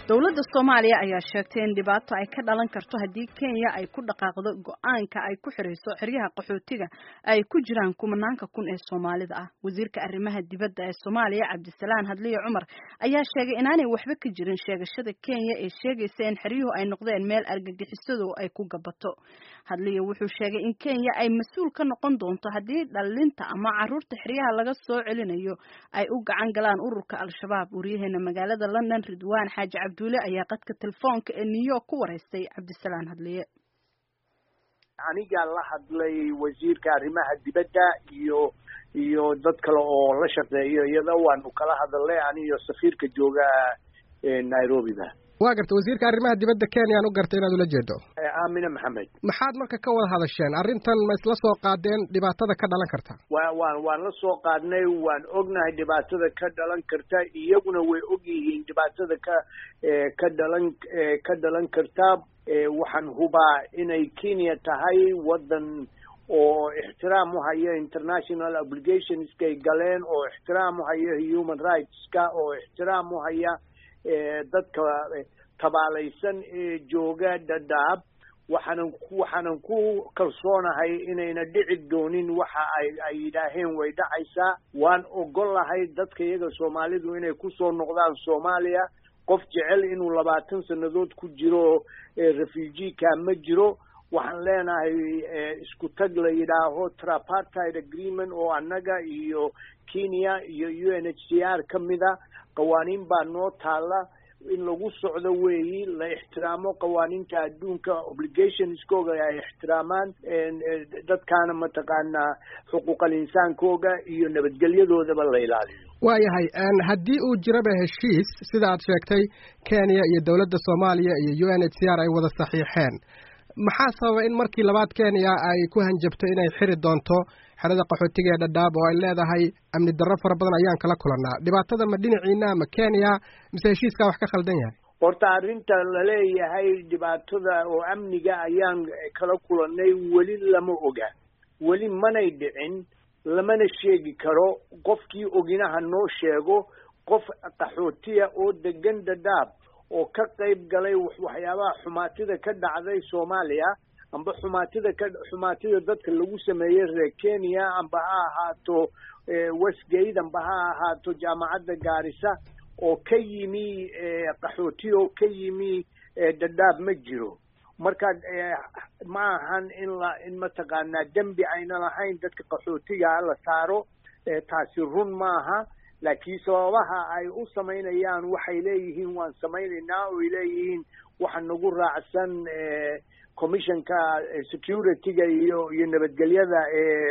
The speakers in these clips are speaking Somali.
dowladda Soomaaliya ayaa sheegtay in dhibaato ay ka dhalan karto haddii Kenya ay ku dhaqaaqdo go'aanka ay ku xireyso xeryaha qaxootiga ay ku jiraan kumanaanka kun ee Soomaalida ah. Wasiirka arrimaha dibadda ee Soomaaliya Cabdisalaan Hadliye Cumar ayaa sheegay inaanay waxba ka jirin sheegashada Kenya ee sheegaysa in xeryuhu ay noqdeen meel argagixisadu ay ku gabato. Hadliye wuxuu sheegay in Kenya ay mas'uul ka noqon doonto haddii dhalinta ama carruurta xeryaha laga soo celinayo ay u gacan galaan ururka Al-Shabaab. Wariyaheena magaalada London Ridwaan Xaaji Abdulle ayaa qadka telefoonka ee New York ku wareystay Cabdisalaan Hadliye. aniga la hadlay wasiirka arrimaha dibadda iyo dad kale oo la shaqeeyo iyada waanu kala hadalnay aniyo safiirka jooga Nairobi ba. waa gartay wasiirka arrimaha dibadda Kenya aan u gartay inaad ula jeedo Aamina Maxamed. maxaad marka ka wada hadasheen arrintan ma isla soo qaadeen dhibaatada ka dhalan karta? waan la soo qaadnay, waan ognahay dhibaatada ka dhalan karta, iyaguna way og yihiin dhibaatada ka dhalan karta. waxaan hubaa inay Kenya tahay wadan oo ixtiraam u haya international obligationska ay galeen, oo ixtiraam u haya human rightska, oo ixtiraam u haya dadka tabaalaysan ee jooga Dadaab. waxaanan ku kalsoonahay inayna dhici doonin waxa ay yidhaaheen way dhacaysaa. waan ogolahay dadka iyaga Soomaalidu inay ku soo noqdaan Soomaaliya. qof jecel inuu 20 sanadood ku jiro refugee ka ma jiro. waxaan leenahay isku tag la yidhaaho tripartite agreement oo annaga iyo Kenya iyo UNHCR kamida qawaaniin baa noo taala in lagu socdo weeyi, la ixtiraamo qawaaniinta adduunka, obligationskooga ay ixtiraamaan dadkaana mataqaanaa xuquuqal insaankooga iyo nabadgelyadoodaba la ilaaliyo. waayahay haddii uu jiraba heshiis sida aad sheegtay Kenya iyo dowladda Soomaaliya iyo UNHCR ay wada saxiixeen, maxaa sababa in markii labaad Kenya ay ku hanjabto inay xiri doonto xerada qaxootiga ee Dadaab oo ay leedahay amni darro fara badan ayaan kala kulanaa? dhibaatada ma dhinaciina ama Kenya mise heshiiska wax ka khaldan yahay? horta arrinta la leeyahay dhibaatada oo amniga ayaan kala kulannay weli lama oga, weli manay dhicin, lamana sheegi karo. qofkii oginaha noo sheego. qof qaxootiya oo degan Dadaab oo ka qayb galay waxyaabaha xumaatida ka dhacday Soomaaliya, amba xumaatida dadka lagu sameeyay reer Kenya, amba ha ahaato Westgate, amba ha ahaato jaamacadda Gaarisa, oo ka yimi qaxootiya oo ka yimi Dadaab ma jiro. marka ma ahan in mataqaanaa dembi ayna lahayn dadka qaxootiga la saaro. taasi run maaha, laakiin sababaha ay u samaynayaan waxay leeyihiin waan samaynaynaa oo ay leeyihiin waxa nagu raacsan commissionka security-ga iyo nabadgelyada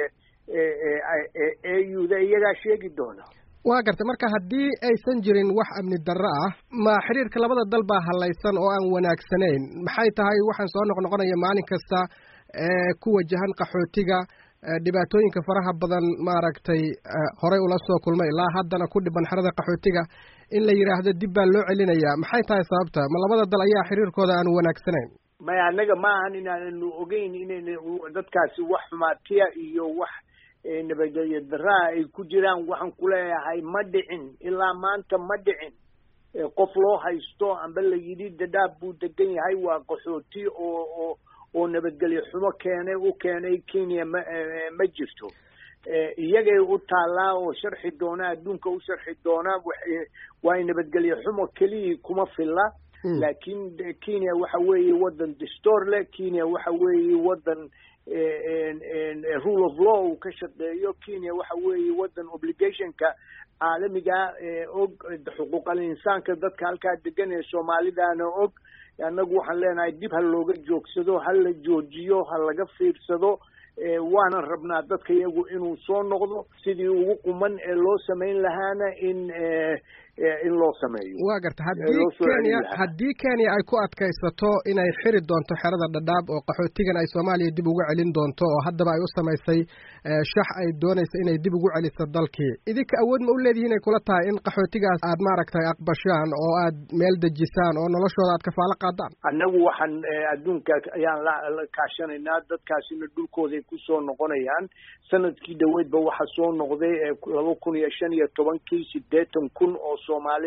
AU-da iyagaa sheegi doona. waa gartay marka haddii aysan jirin wax amni darro ah, ma xiriirka labada dal baa halaysan oo aan wanaagsanayn? maxay tahay waxaan soo noqnoqonaya maalin kasta ku wajahan qaxootiga dhibaatooyinka faraha badan maaragtay horey ula soo kulmay ilaa haddana ku dhiban xerada qaxootiga in la yidhaahdo dib baa loo celinayaa? maxay tahay sababta? ma labada dal ayaa xiriirkooda aan wanaagsanayn? maya annaga ma ahan inaanu ogeyn inayna dadkaasi wax xumaatiya iyo wax nabadgelyo darraa ay ku jiraan. waxaan ku leeyahay ma dhicin, ilaa maanta ma dhicin qof loo haysto amba la yidhi Dadaab buu degan yahay waa qaxooti oo nabadgelyo xumo u keenay Kenya ma jirto. iyagay u taallaa oo sharxi doona, adduunka u sharxi doona. waa nabadgelyo xumo keliya kuma filla. laakiin Kenya waxa weeye wadan dastuur leh. Kenya waxa weeye wadan rule of law uu ka shaqeeyo. Kenya waxa weeye wadan obligationka caalamiga og xuquuqal insaanka dadka halkaa degan ee Soomaalidana og. annagu waxaan leenahay dib ha looga joogsado, ha la joojiyo, ha laga fiirsado. waanan rabnaa dadka iyagu inuu soo noqdo sidii ugu quman ee loo samayn lahaana in loo sameeyo. waa garta haddii Kenya ay ku adkaysato inay xiri doonto xerada Dadaab oo qaxootigan ay Soomaaliya dib ugu celin doonto oo haddaba ay u samaysay shax ay doonayso inay dib ugu celiso dalkii, idinka awood ma u leedihiin inay kula tahay in qaxootigaas aad maaragtay aqbashaan oo aad meel dejisaan oo noloshooda aad kafaalo qaadaan? annagu waxaan adduunka ayaan la kaashanaynaa. dadkaasina dhulkooday ku soo noqonayaan. sanadkii dhaweydba waxa soo noqday 2015 80,000 oo Soomaaliya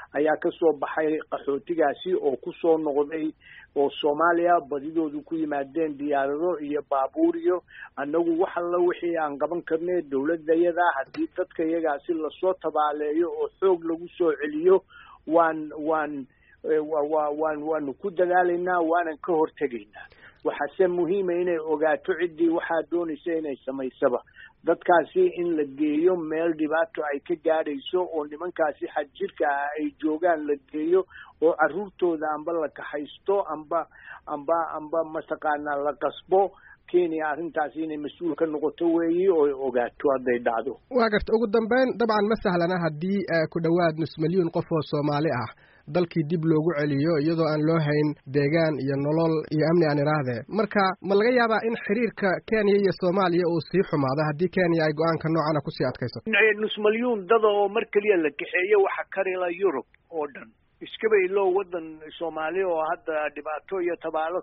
ayaa kasoo baxay qaxootigaasi oo kusoo noqday oo Soomaaliya badidoodu ku yimaadeen diyaarado iyo baabuur iyo annagu wax alla wixii aan qaban karnay dawladayada haddii dadka iyagaasi lasoo tabaaleeyo oo xoog lagu soo celiyo waan ku dadaalaynaa waanan ka hortegaynaa waxaase muhiima inay ogaato ciddii waxaa doonaysa inay samaysaba dadkaasi in la geeyo meel dhibaato ay ka gaadhayso oo nimankaasi xadjirka ah ay joogaan la geeyo oo carruurtooda amba la kaxaysto amba mataqaanaa la qasbo Kenya arrintaasi inay mas-uul ka noqoto weeyi oo ogaato hadday dhacdo waa garta ugu dambeyn dabcan ma sahlana haddii ku dhowaad nus milyuun qof oo Soomaali ah dalkii dib loogu celiyo iyadoo aan loo hayn deegaan iyo nolol iyo amni aan iraahde marka ma laga yaabaa in xiriirka Kenya iyo Soomaaliya uu sii xumaado haddii Kenya ay go'aanka noocan ku sii adkayso nus milyuun dad oo mar kaliya la kaxeeyo waxa karila Europe oo dhan iskaba iloo wadan Soomaali oo hadda dhibaato iyo tabaalo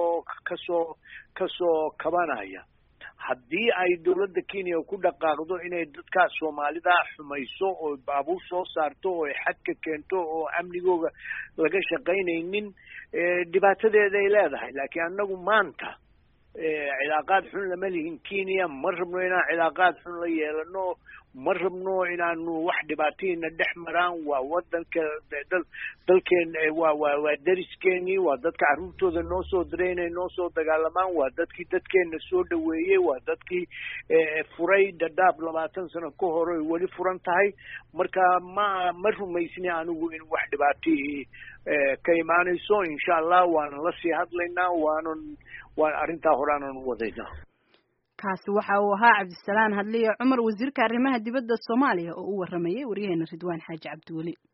kasoo kabanaya haddii ay dawladda Kenya ku dhaqaaqdo inay dadka Soomaalida xumayso oo baabuur soo saarto oo xadka keento oo amnigooda laga shaqaynaynin dhibaatadeeda ay leedahay laakiin annagu maanta cilaaqaad xun lama lihin Kenya ma rabno inaan cilaaqaad xun la yeelano ma rabno inaanu wax dhibaatayna dhex maraan waa wadanka dalkeen waa dariskeeni waa dadka carruurtooda noo soo direynay noo soo dagaalamaan waa dadkeena soo dhaweeyey waa dadkii furay Dadaab 20 sano ka hor ay wali furan tahay marka ma rumaysni anigu in wax dhibaatii ka imaanayso insha Allah waan la sii hadlaynaa waan arrintaa horaan u wadaynaa kaasi waxa uu ahaa Cabdisalaan Hadliye Cumar wasiirka arrimaha dibadda Soomaaliya oo u waramayay wariyaheena Ridwaan Xaaji Cabdiwali